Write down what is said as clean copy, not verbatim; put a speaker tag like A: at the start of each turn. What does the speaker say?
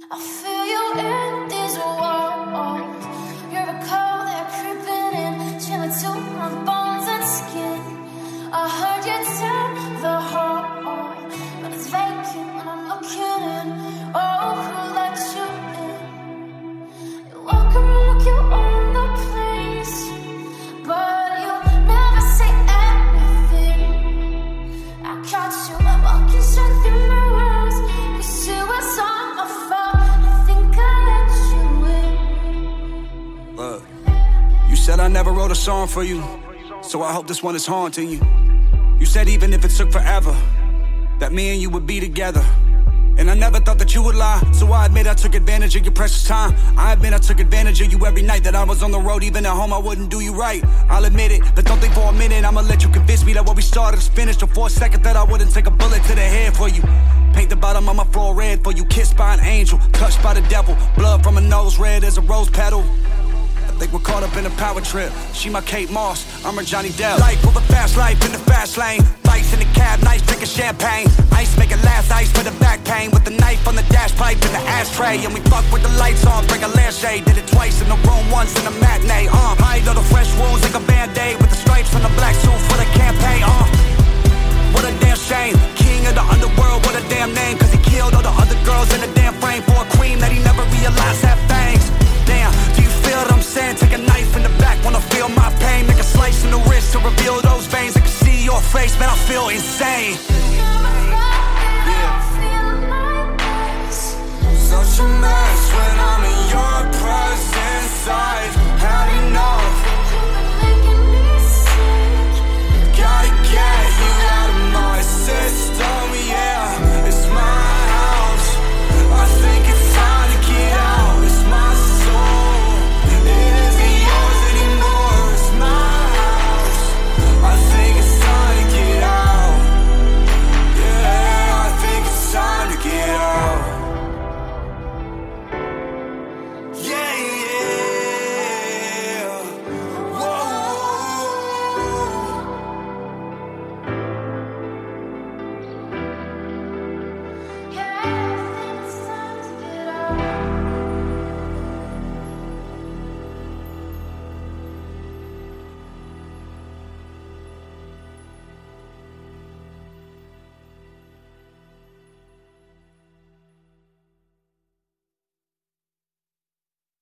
A: I feel you in these walls. You're a cold that creeping in, chilling to my bones and skin. I heard you tell the hall, but it's vacant when I'm looking in. Oh, who let you in? You walk around like you own the place, but you never say anything. I caught you walking straight through my walls, 'cause it was all my fault. I think I let you in.
B: Look, you said I never wrote a song for you, so I hope this one is haunting you. You said even if it took forever, that me and you would be together. And I never thought that you would lie, so I admit I took advantage of your precious time. I admit I took advantage of you every night that I was on the road. Even at home I wouldn't do you right, I'll admit it. But don't think for a minute I'ma let you convince me that what we started is finished, or for a second that I wouldn't take a bullet to the head for you. Paint the bottom of my floor red for you, kissed by an angel, touched by the devil, blood from a nose red as a rose petal. I think we're caught up in a power trip. She my Kate Moss, I'm her Johnny Depp. Life with a fast life in the fast lane. Bikes in the cab, nice drinking champagne. Ice make it last, ice for the back pain. With the knife on the dash pipe in the ashtray. And we fuck with the lights on, bring a lampshade. Did it twice in the room, once in the matinee. Hide all the fresh wounds like a band-aid. With the stripes on the black suit for the campaign. What a damn shame. King of the underworld, what a damn name. 'Cause he killed all the other girls in the damn frame for a queen that he never realized had fangs. Damn, do you feel what I'm saying? Take a knife in the back, wanna feel my pain. Make a slice in the wrist to reveal those veins. I can see your face, man, I feel insane.